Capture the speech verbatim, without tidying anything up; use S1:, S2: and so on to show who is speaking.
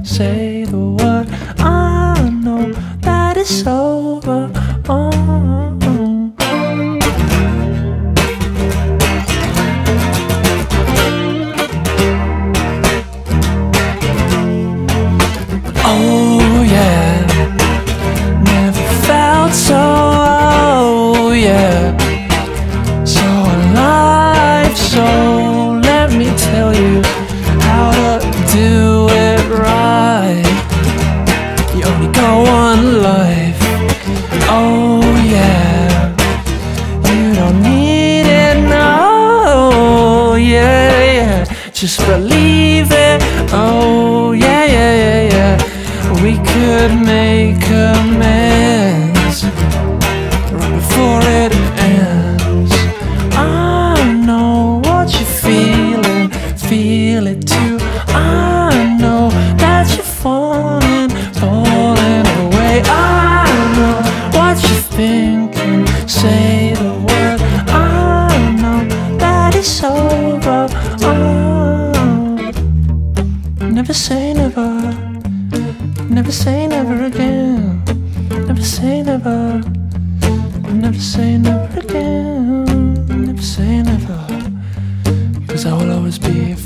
S1: say the word. I know that it's over. Oh. Oh yeah, never felt so, oh yeah, so alive. So let me tell you how to do it right. You only got one life. Oh yeah, you don't need it, no. Yeah, yeah, just believe it. Oh yeah, yeah, yeah, yeah. We could make amends right before it ends. I know what you're feeling, feel it too. I know that you're falling, falling away. I know what you're thinking, say the word. I know that it's over. Oh, never say never. Never say never again. Never say never. Never say never again. Never say never. 'Cause I will always be